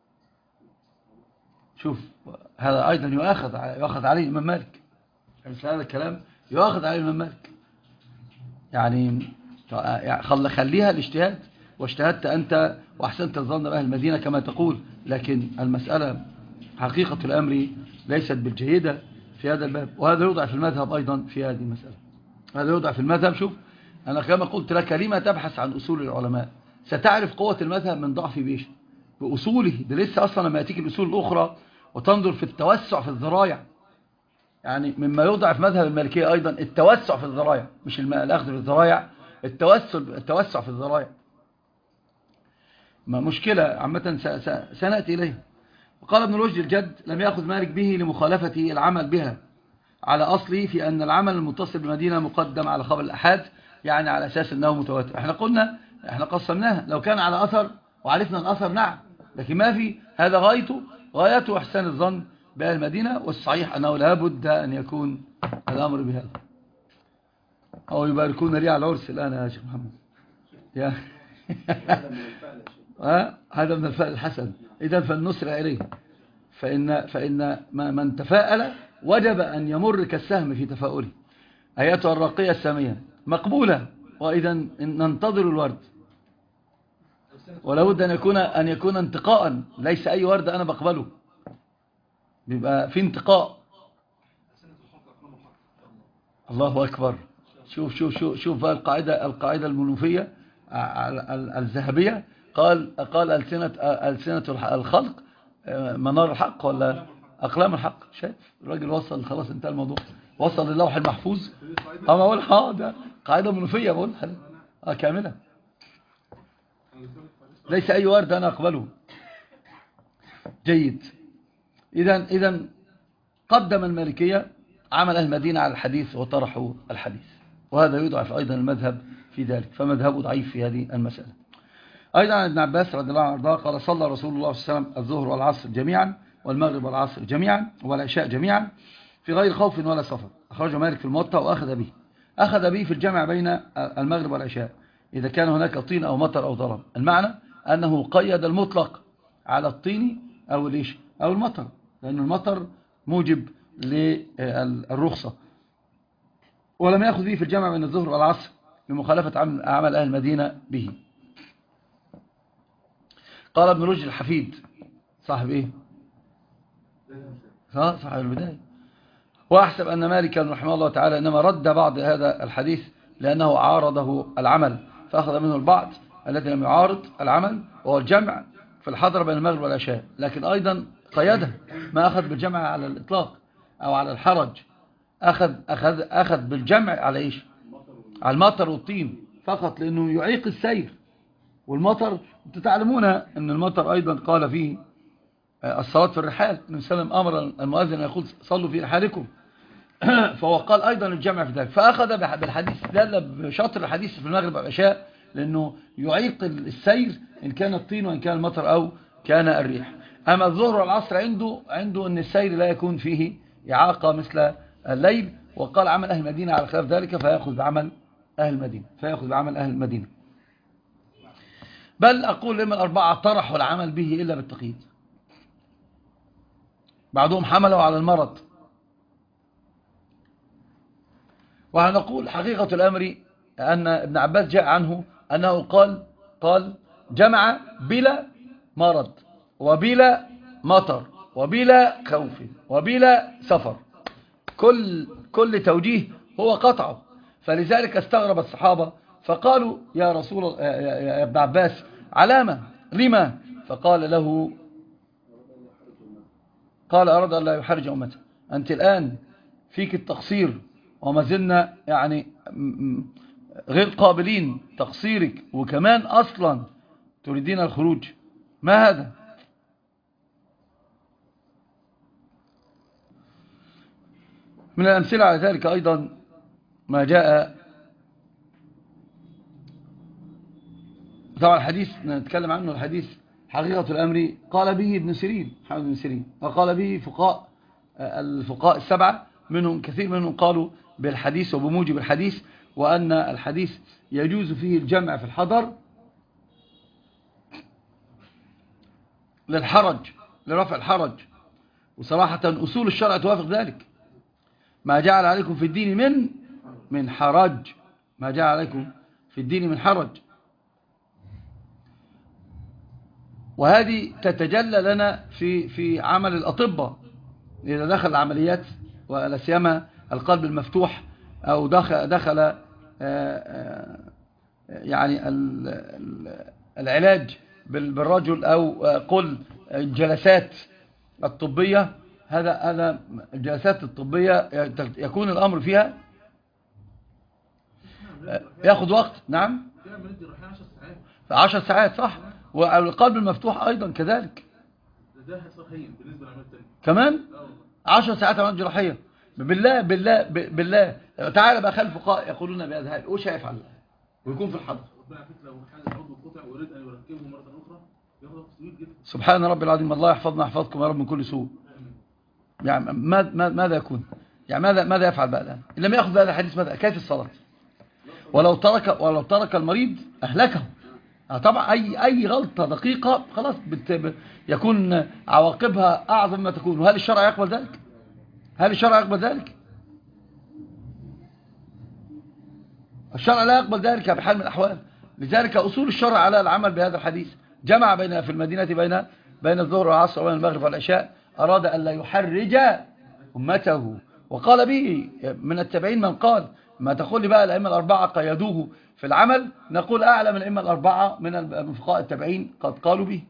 شوف هذا أيضا يؤخذ يؤخذ عليه الإمام مالك، مثل هذا الكلام يؤخذ عليه الإمام مالك. يعني خليها الاجتهاد، واجتهدت أنت وأحسنت الظن بأهل المدينة كما تقول، لكن المسألة حقيقة الأمر ليست بالجيدة في هذا الباب. وهذا يوضع في المذهب أيضا في هذه المسألة، هذا يوضع في المذهب. شوف أنا كما قلت لك، لما تبحث عن أصول العلماء ستعرف قوة المذهب من ضعف بيش بأصوله. ده لسه أصلا لما يأتيك الأصول الأخرى وتنظر في التوسع في الذرايع، يعني مما يوضع في مذهب المالكية أيضا التوسع في الذرايع، مش الأخذ في الذرايع، التوسع التوسع في الذرايع. ما مشكلة عامة سنأتي إليه. وقال ابن رشد الجد: لم يأخذ مالك به لمخالفة العمل بها على أصله في أن العمل المتصل بالمدينة مقدم على خبر الأحاد، يعني على أساس أنه متواتر. احنا قلنا احنا قسمناها، لو كان على أثر وعرفنا الأثر نعم، لكن ما في، هذا غايته غايته إحسان الظن بأهل المدينة. والصحيح أنه لا بد أن يكون الأمر بهذا. أو يباركون لي على العرس الآن يا شيخ محمد يا هذا من الفعل الحسن. إذن فالنسرع إليه، فإن, فإن من تفاءل وجب أن يمر كالسهم في تفاؤله. آياتها الراقية السامية مقبولة وإذا ننتظر الورد، ولا بد أن يكون أن يكون انتقاء، ليس أي ورد أنا بقبله، بيبقى في انتقاء. الله أكبر. شوف شوف شوف شوف بقى القاعدة القاعدة المنوفية الذهبية، قال قال ألسنة ألسنة الخلق منار الحق ولا أقلام الحق. شايف الراجل وصل خلاص، انتهى الموضوع، وصل للوح المحفوظ. أما أقول ها ده قاعدة منوفية بقول اه كاملة، ليس أي ورد أنا أقبله. جيد. إذا إذا قدم المالكية عمل أهل المدينة على الحديث وطرحوا الحديث، وهذا يضعف أيضا المذهب في ذلك، فمذهبه ضعيف في هذه المسألة. أيضا عن ابن عباس رضي الله عنه قال صلى رسول الله صلى الله عليه وسلم الظهر والعصر جميعا والمغرب والعصر جميعا والعشاء جميعا في غير خوف ولا سفر. أخرجه مالك في الموطأ وأخذ به أخذ به في الجمع بين المغرب والعشاء إذا كان هناك طين أو مطر أو ضرب. المعنى أنه قيد المطلق على الطين أو ليش أو المطر، لأن المطر موجب للرخصة، ولم يأخذ به في الجمع بين الظهر والعصر لمخالفة عمل أهل المدينة به. قال ابن رشد الحفيد صاحب إيه صاحب البداية، وأحسب أن مالكا رحمه الله تعالى إنما رد بعض هذا الحديث لأنه عارضه العمل، فأخذ منه البعض الذي لم يعارض العمل وهو الجمع في الحضر بين المغرب والعشاء، لكن أيضا قيده ما أخذ بالجمع على الإطلاق أو على الحرج، أخذ, أخذ, أخذ بالجمع على إيش؟ على المطر والطين فقط، لأنه يعيق السير. والمطر تعلمون أن المطر أيضا قال فيه الصلاة في الرحال، النبي صلى الله عليه وسلم أمر المؤذن أن يقول صلوا في رحالكم، فهو قال أيضا الجمع في ذلك، فأخذ بالحديث دل بشطر الحديث في المغرب والعشاء لأنه يعيق السير إن كان الطين وإن كان المطر أو كان الريح. أما الظهر والعصر عنده عنده أن السير لا يكون فيه إعاقة مثل الليل، وقال عمل أهل المدينة على خلاف ذلك فيأخذ بعمل أهل المدينة فيأخذ بعمل أهل المدينة. بل أقول لما الأربعة طرحوا العمل به إلا بالتقييد، بعضهم حملوا على المرض. ونقول حقيقة الأمر أن ابن عباس جاء عنه أنه قال قال جمع بلا مرض وبلا مطر وبلا خوف وبلا سفر، كل كل توجيه هو قطعه. فلذلك استغرب الصحابة فقالوا يا رسول يا ابن عباس علامة لما؟ فقال له قال أراد أن لا يحرج أمته، أنت الآن فيك التقصير وما زلنا يعني غير قابلين تقصيرك، وكمان أصلا تريدين الخروج، ما هذا؟ من الأمثلة على ذلك أيضا ما جاء، طبعا الحديث نتكلم عنه، الحديث حقيقة الأمر قال به ابن سيرين محمد بن سيرين، وقال به فقهاء الفقهاء السبعة، منهم كثير منهم قالوا بالحديث وبموجب الحديث، وأن الحديث يجوز فيه الجمع في الحضر للحرج لرفع الحرج، وصراحة أصول الشرع توافق ذلك. ما جعل عليكم في الدين من من حرج، ما جعل عليكم في الدين من حرج. وهذه تتجلى لنا في في عمل الأطباء إذا دخل العمليات، ولا سيما القلب المفتوح، أو دخل دخل يعني العلاج بالرجل، أو قل الجلسات الطبية، هذا هذا الجلسات الطبية يكون الأمر فيها ياخذ وقت. نعم عشر ساعات صح، والقلب المفتوح أيضا كذلك كمان عشر ساعات عملية جراحية. بالله بالله بالله تعالى بقى خلف فقهاء يقولون بأذهاب وش هيفعل ويكون في الحضر. سبحان ربي العظيم، الله يحفظنا يحفظكم يا رب من كل سوء. يعني ماذا يكون؟ يعني ماذا ماذا يفعل بقى الآن؟ إن لم يأخذ هذا الحديث ماذا؟ كيف الصلاة؟ ولو ترك ولو ترك المريض أهلكه. طبعا أي أي غلطة دقيقة خلاص يكون عواقبها أعظم ما تكون. وهل الشرع يقبل ذلك؟ هل الشرع يقبل ذلك؟ الشرع لا يقبل ذلك بحال من الأحوال. لذلك أصول الشرع على العمل بهذا الحديث. جمع بين في المدينة بين بين الظهر والعصر وبين المغرب والعشاء، أراد أن لا يحرج أمته. وقال به من التابعين من قال، ما تقول لي بقى الأئمة الأربعة قيدوه في العمل، نقول أعلم الأئمة الأربعة من الفقهاء التابعين قد قالوا به.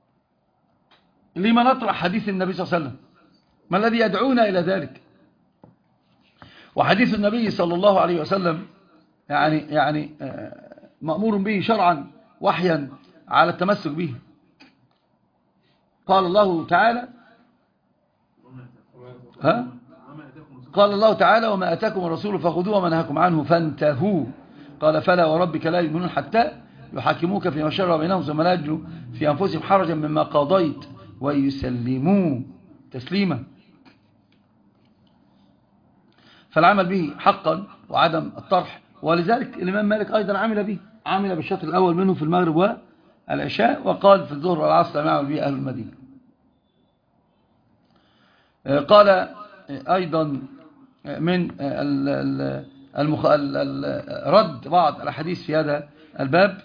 لما نطرح حديث النبي صلى الله عليه وسلم؟ ما الذي يدعونا إلى ذلك؟ وحديث النبي صلى الله عليه وسلم يعني يعني مأمور به شرعا وحيا على التمسك به. قال الله تعالى ها قال الله تعالى وما أتاكم الرسول فخذوه وما نهاكم عنه فانتهوا. قال فلا وربك لا يؤمنون حتى يحاكموك فيما شجر بينهم ثم لا يجدوا في أنفسهم حرجا مما قضيت ويسلموا تسليما. فالعمل به حقا وعدم الطرح. ولذلك الإمام مالك أيضا عمل به، عمل بالشطر الأول منه في المغرب والعشاء، وقال في الظهر والعصر لم يعمل به أهل المدينة. قال أيضا من المخ... رد بعض الأحاديث في هذا الباب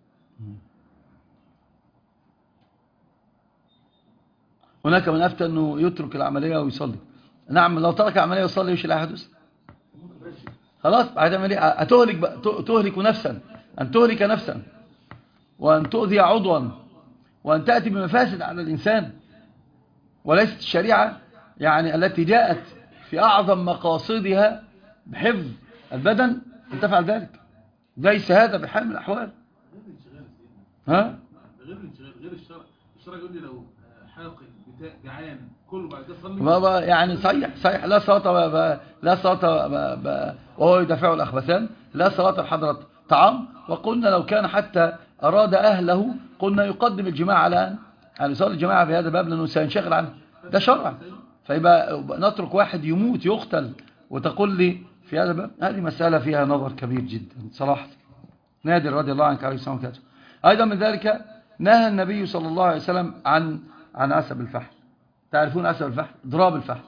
هناك من أفتى أنه يترك العملية ويصلي. نعم، لو ترك العملية ويصلي وش لا يحدث؟ خلاص هتعمل ايه؟ هتهلك تهلك نفسا، أن تهلك نفسا وأن تؤذي عضوا وأن تأتي بمفاسد على الإنسان. وليست الشريعة يعني التي جاءت في أعظم مقاصدها بحفظ البدن أن تفعل ذلك. ليس هذا بحال من الأحوال. ها؟ غير الانشغال، غير الشرع. الشرع يقول لي لو حاقد بتاع جعان كله بعد كده صلي. ما يعني صحيح صحيح لا صلاة لا صلاة وهو يدافع الأخبثان، لا صلاة بحضرة طعام. وقلنا لو كان حتى أراد أهله قلنا يقدم الجماعة على أن يصلي الجماعة في هذا الباب لأنه سينشغل عنه. ده شرع. فيبقى نترك واحد يموت يقتل وتقول لي في هذا الباب؟ هذه مسألة فيها نظر كبير جدا صراحة. نادر رضي الله عنك عليه السلام وكاته. أيضا من ذلك نهى النبي صلى الله عليه وسلم عن عن عسب الفحل. تعرفون عسب الفحل؟ ضراب الفحل.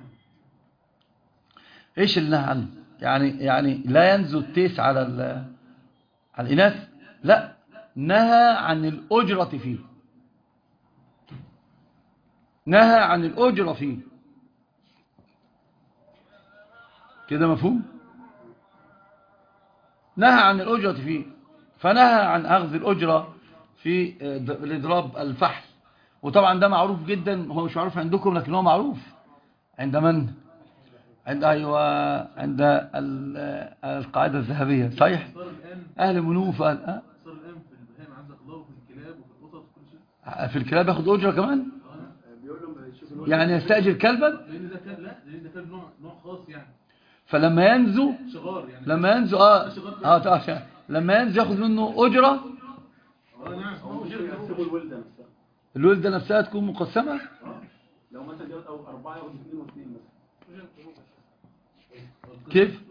ايش اللي نهى عنه؟ يعني يعني لا ينزو التيس على على الإناث، لا، نهى عن الأجرة فيه. نهى عن الأجرة فيه. كده مفهوم؟ نهى عن الأجرة فيه. فنهى عن أخذ الأجرة في الإضراب الفحل. وطبعا ده معروف جدا، هو مش معروف عندكم لكن هو معروف عند من؟ عند أيوة عند القاعدة الذهبية. صحيح؟ أهل المنوف أهل أه؟ صار الآن في البهائم عندك الله وفي الكلاب وفي القطط وكل شيء. في الكلاب ياخد أجرة كمان؟ يعني يستأجر كلبا؟ لأن ده كلب، لا لأن ده كلب نوع نوع خاص يعني. فلما ينزو شغار يعني. لما ينزو اه اه طبعا لما ينزو ياخد منه أجرة. اه نعم. هو مش يحسبوا الولدة نفسها. الولدة نفسها تكون مقسمة؟ لو مثلا جابت او أربعة ياخد اثنين واثنين مثلا. كيف؟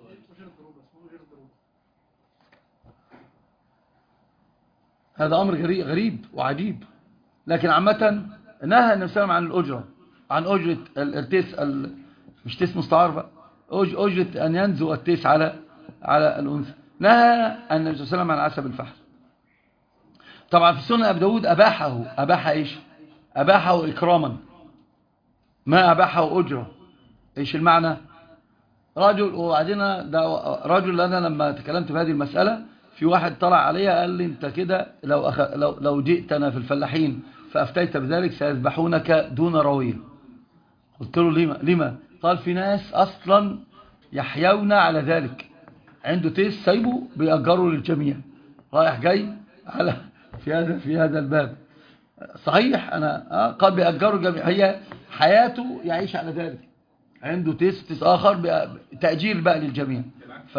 هذا أمر غريب وعجيب. لكن عامة نهى النبي صلى الله عليه وسلم عن الأجرة، عن أجرة التيس ال... مش تيس مستعار بقى، أجرة أن ينزو التيس على على الأنثى. نهى النبي صلى الله عليه وسلم عن عسب الفحل. طبعا في سنن أبي داود أباحه. أباح إيش؟ أباحه إكراما، ما أباحه أجرة. إيش المعنى؟ رجل وبعدين ده رجل، أنا لما تكلمت في هذه المسألة في واحد طلع عليها قال لي أنت كده لو, أخ... لو لو جئتنا في الفلاحين فأفتيت بذلك سيذبحونك دون رويه. قلت له لما؟ لما؟ قال في ناس أصلا يحيون على ذلك، عنده تيس سايبه بيأجره للجميع رايح جاي على في هذا في هذا الباب. صحيح أنا قال بيأجره الجميع، هي حياته يعيش على ذلك. عنده تيس تيس آخر تأجير بقى للجميع. ف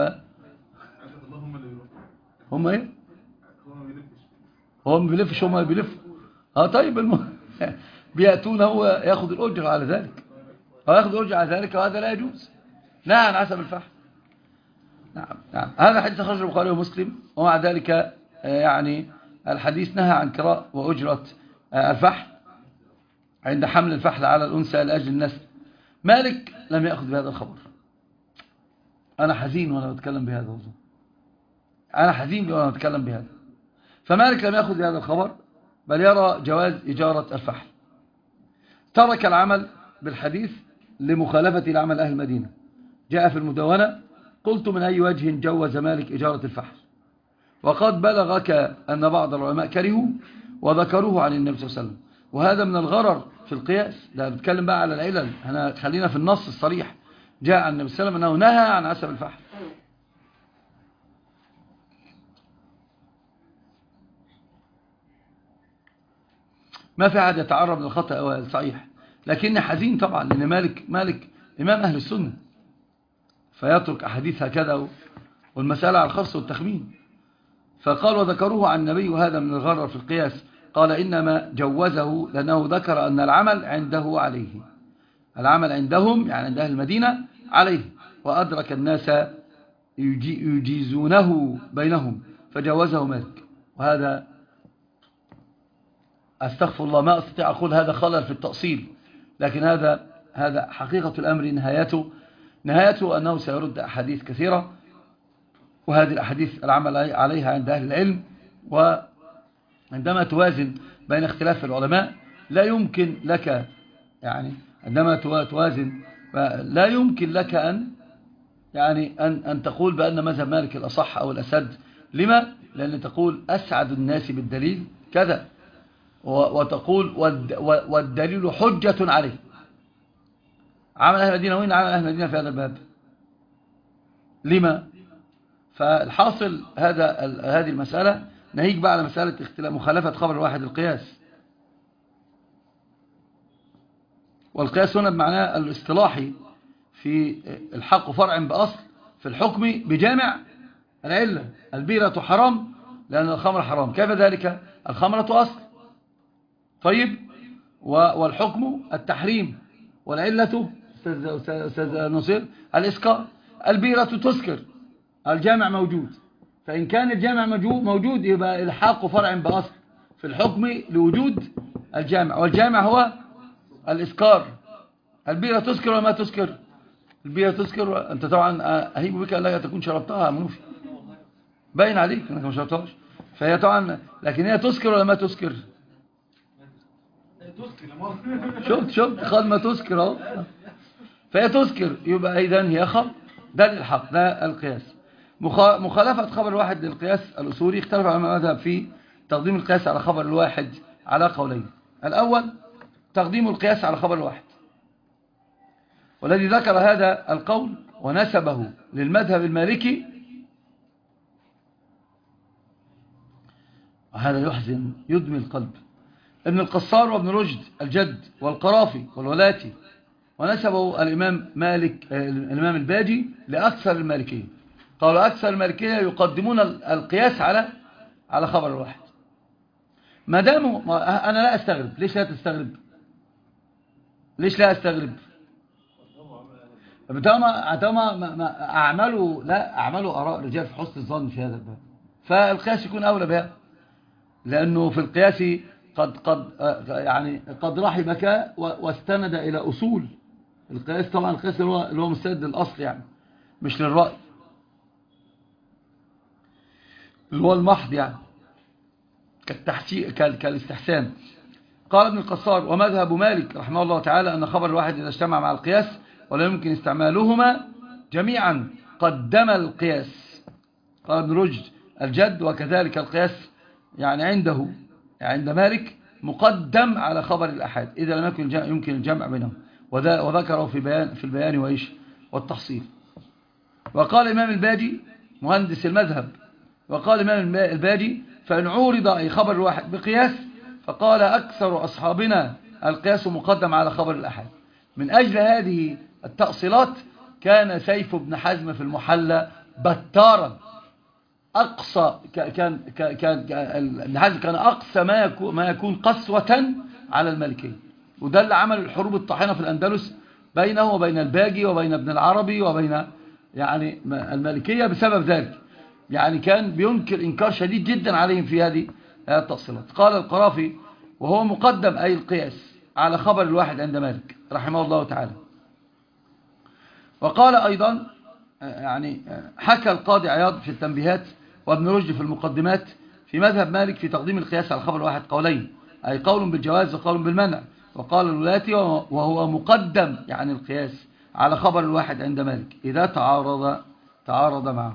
هم ايه؟ هو ما بيلفش، هم بيلف. اه طيب الم... بيأتون هو ياخذ الأجر على ذلك، هو ياخذ الأجر على ذلك، وهذا لا يجوز. نهى عن عسب الفحل. نعم نعم. هذا حديث أخرجه البخاري ومسلم. ومع ذلك يعني الحديث نهى عن كراء وأجرة الفحل عند حمل الفحل على الأنثى لأجل النسل. مالك لم يأخذ بهذا الخبر. أنا حزين وأنا بتكلم بهذا والله. أنا حزين وأنا أتكلم بهذا. فمالك لم يأخذ بهذا الخبر، بل يرى جواز إجارة الفحل. ترك العمل بالحديث لمخالفة لعمل أهل المدينة. جاء في المدونة: قلت من أي وجه جوز مالك إجارة الفحل؟ وقد بلغك أن بعض العلماء كرهوا وذكروه عن النبي صلى الله عليه وسلم. وهذا من الغرر في القياس. ده بتكلم بقى على العلل، احنا خلينا في النص الصريح. جاء عن النبي صلى الله عليه وسلم أنه نهى عن عسب الفحل. ما في أحد يتعرض للخطأ أو الصحيح، لكن حزين طبعا لأن مالك مالك إمام أهل السنة، فيترك أحاديث هكذا والمسألة على الخص والتخمين. فقال: وذكروه عن النبي، وهذا من الغرر في القياس. قال: إنما جوزه لأنه ذكر أن العمل عنده عليه، العمل عندهم يعني عند أهل المدينة عليه، وأدرك الناس يجيزونه بينهم فجوزه مالك. وهذا أستغفر الله ما أستطيع أقول هذا خلل في التأصيل، لكن هذا هذا حقيقة الأمر. نهايته نهايته أنه سيرد أحاديث كثيرة، وهذه الأحاديث العمل عليها عند أهل العلم. وعندما توازن بين اختلاف العلماء لا يمكن لك يعني عندما توازن لا يمكن لك أن يعني أن أن تقول بأن مذهب مالك الأصح أو الأسد. لما؟ لأن تقول أسعد الناس بالدليل كذا، وتقول والدليل حجة عليه. عمل أهل المدينة، وين عمل أهل المدينة في هذا الباب؟ لما؟ فالحاصل هذا هذه المسألة. نهيك بقى على مسألة اختلاف مخالفة خبر الواحد القياس. والقياس هنا بمعناه الاصطلاحي في الحق فرع بأصل في الحكم بجامع العلة. البيرة حرام لأن الخمر حرام، كيف ذلك؟ الخمرة أصل. طيب، والحكم التحريم، والعلة أستاذ نصير الإسكار. البيرة تسكر، الجامع موجود. فإن كان الجامع موجود يبقى الحاق فرع بأصل في الحكم لوجود الجامع، والجامع هو الإسكار. البيرة تسكر ولا ما تسكر؟ البيرة تسكر. أنت طبعا أهيب بك لا تكون شربتها منوفي، باين عليك أنك ما شربتهاش. فهي طبعا، لكن هي تسكر ولا ما تسكر؟ شفت شفت قد ما تسكر اهو. فهي تسكر، يبقى إذن هي خمر. ده الحق، ده القياس. مخالفة خبر الواحد للقياس الأصولي. اختلف العلماء مذهب في تقديم القياس على خبر الواحد على قولين. الأول تقديم القياس على خبر الواحد، والذي ذكر هذا القول ونسبه للمذهب المالكي، وهذا يحزن يدمي القلب، ابن القصار وابن رشد الجد والقرافي والولاتي، ونسبه الإمام مالك الإمام الباجي لأكثر المالكية. قالوا أكثر المالكية يقدمون القياس على على خبر الواحد. ما داموا، أنا لا أستغرب. ليش لا تستغرب؟ ليش لا أستغرب؟ طالما أعملوا لا أعملوا آراء رجال في حسن الظن في هذا الباب، فالقياس يكون أولى بها، لأنه في القياس قد قد يعني قد رحبك واستند إلى أصول القياس. طبعا القياس اللي هو اللي هو مستند للأصل، يعني مش للرأي اللي هو المحض، يعني كالاستحسان. قال ابن القصار: ومذهب مالك رحمه الله تعالى أن خبر الواحد إذا اجتمع مع القياس ولا يمكن استعمالهما جميعا قدم القياس. قال ابن رشد الجد: وكذلك القياس يعني عنده عند مالك مقدم على خبر الأحاد إذا لم يكن يمكن الجمع بينهم، وذكره في بيان في البيان وإيش والتحصيل. وقال الإمام الباجي مهندس المذهب، وقال الإمام الباجي: فإن عورض أي خبر الواحد بقياس فقال أكثر أصحابنا القياس مقدم على خبر الأحاد. من أجل هذه التأصيلات كان سيف بن حزم في المحلى بتارا، أقصى كان كان ابن حزم كان أقصى ما يكون ما يكون قسوة على المالكية، وده اللي عمل الحروب الطاحنة في الأندلس بينه وبين الباجي وبين ابن العربي وبين يعني المالكية بسبب ذلك. يعني كان بينكر إنكار شديد جدا عليهم في هذه التأصيلات. قال القرافي: وهو مقدم أي القياس على خبر الواحد عند مالك رحمه الله تعالى. وقال أيضا يعني حكى القاضي عياض في التنبيهات: وابن رشد في المقدمات. في مذهب مالك في تقديم القياس على الخبر الواحد قولين، أي قول بالجواز وقول بالمنع. وقال الولاتي وهو مقدم يعني القياس على خبر الواحد عند مالك إذا تعارض تعارض معه.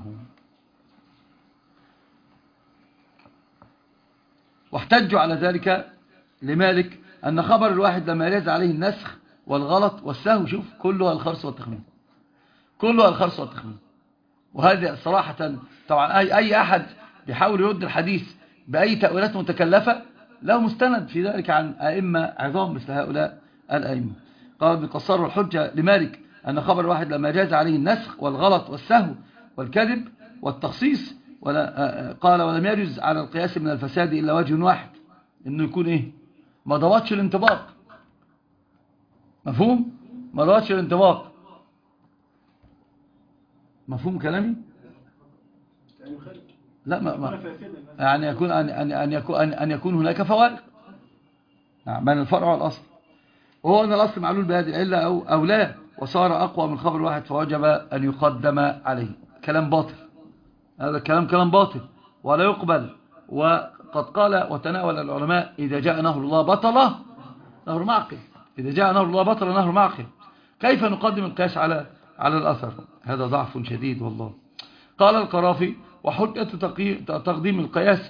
واحتجوا على ذلك لمالك أن خبر الواحد لما يرز عليه النسخ والغلط والسهو، شوف كلها الخرص والتخمين، كلها الخرص والتخمين. وهذا صراحة طبعا أي, أي أحد بيحاول يرد الحديث بأي تأويلات متكلفة له مستند في ذلك عن أئمة عظام مثل هؤلاء الأئمة. قال ابن قصار الحجة لمالك أن خبر الواحد لما جاز عليه النسخ والغلط والسهو والكذب والتخصيص ولا قال ولم يجز على القياس من الفساد إلا وجه واحد، إنه يكون إيه؟ ما ضبطش الانطباق. مفهوم؟ ما ضبطش الانطباق. مفهوم كلامي؟ لا ما ما يعني يكون أن أن أن يكون أن, أن يكون هناك فوارق بين الفرع والأصل، وهو أن الأصل معلول بهذه العلة أو أو لا، وصار أقوى من خبر واحد فوجب أن يقدم عليه. كلام باطل، هذا الكلام كلام باطل ولا يقبل. وقد قال وتناول العلماء إذا جاء نهر الله بطل نهر معقل، إذا جاء نهر الله بطل نهر معقل. كيف نقدم القياس على على الأثر؟ هذا ضعف شديد والله. قال القرافي وحجة تقديم القياس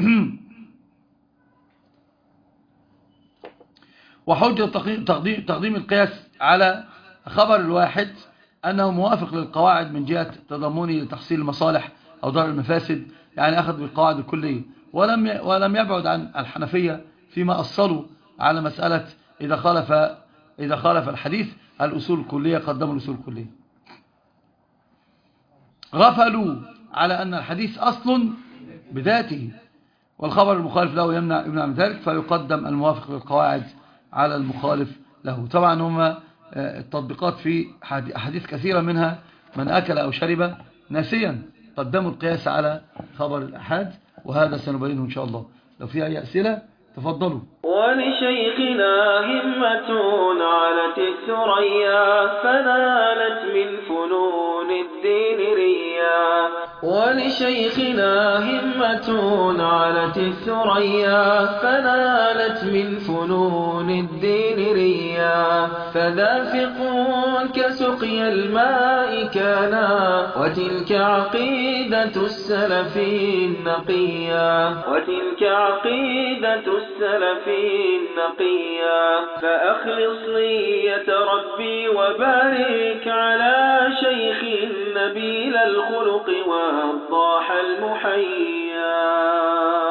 وحجة تقديم تقديم القياس على خبر الواحد أنه موافق للقواعد من جهة تضمنه لتحصيل المصالح أو ضرر المفاسد، يعني أخذ بالقواعد الكلية، ولم ولم يبعد عن الحنفية فيما أصلوا على مسألة إذا خالف إذا خالف الحديث الأصول الكلية قدموا الأصول الكلية. غفلوا على أن الحديث أصل بذاته والخبر المخالف له يمنع يمنع من ذلك، فيقدم الموافق للقواعد على المخالف له. طبعا هم التطبيقات في أحاديث كثيرة منها من أكل أو شرب ناسيا قدموا القياس على خبر الأحاد، وهذا سنبينه إن شاء الله. لو في أي أسئلة تفضلوا. ولشيخنا همة علت الثريا فنالت من فنون الدين ريا، ولشيخنا همة علت الثريا فنالت من فنون الدين ريا، فذافق كسقي الماء كانا وتلك عقيدة السلف النقيا، وتلك عقيدة السلف النقيا. فأخلص نية ربي وبارك على شيخ نبيل الخلق وضاح المحيا.